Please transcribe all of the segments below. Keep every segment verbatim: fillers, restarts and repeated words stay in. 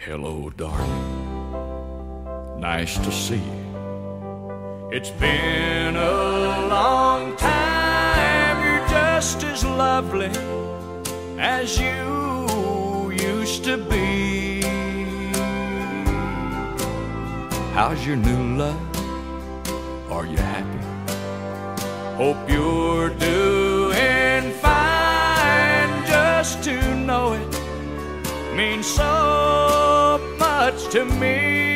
Hello, darling. Nice to see you. It's been a long time. You're just as lovely as you used to be. How's your new love? Are you happy? Hope you're doing fine. Just to know it means so much to me.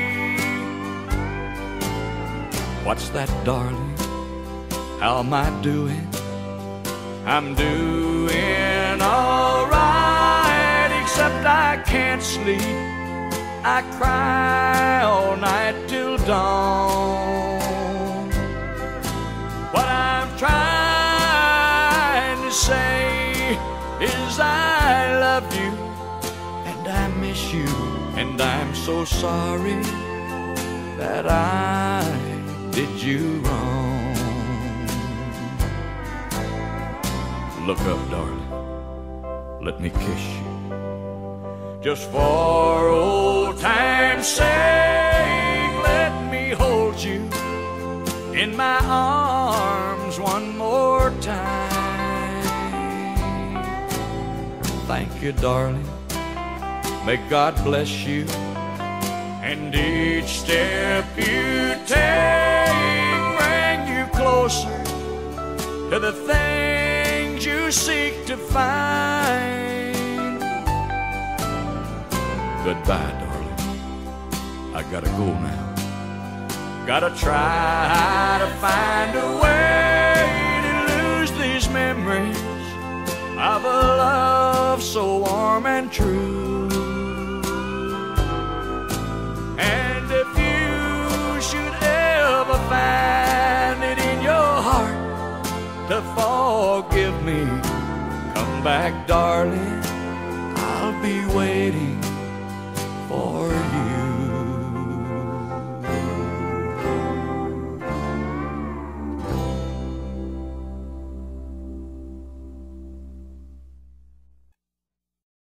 What's that, darling? How am I doing? I'm doing all right, except I can't sleep. I cry all night till dawn. What I'm trying to say is I love you and I miss you, and I'm so sorry that I did you wrong. Look up, darling, let me kiss you, just for old time's sake. Let me hold you in my arms one more time. Thank you, darling, may God bless you, and each step you take bring you closer to the things you seek to find. Goodbye, darling, I gotta go now. Gotta try to find a way to lose these memories of a love so warm and true. And if you should ever find it in your heart to forgive me, come back, darling, I'll be waiting for you.